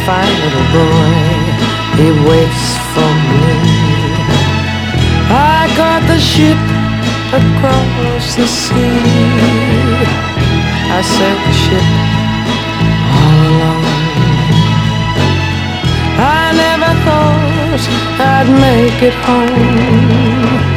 fine little boy, he waits for me. I got the ship across the sea. I sailed the ship all alone. I never thought I'd make it home.